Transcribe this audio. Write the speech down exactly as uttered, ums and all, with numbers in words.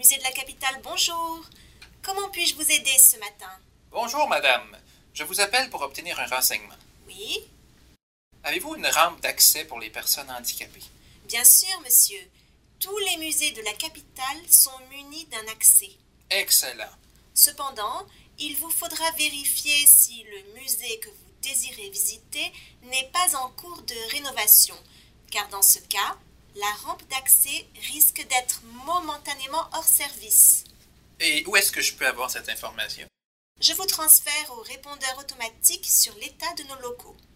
Musée de la Capitale, bonjour. Comment puis-je vous aider ce matin? Bonjour, madame. Je vous appelle pour obtenir un renseignement. Oui? Avez-vous une rampe d'accès pour les personnes handicapées? Bien sûr, monsieur. Tous les musées de la capitale sont munis d'un accès. Excellent. Cependant, il vous faudra vérifier si le musée que vous désirez visiter n'est pas en cours de rénovation, car dans ce cas, la rampe d'accès risque d'être momentanément hors service. Et où est-ce que je peux avoir cette information? Je vous transfère au répondeur automatique sur l'état de nos locaux.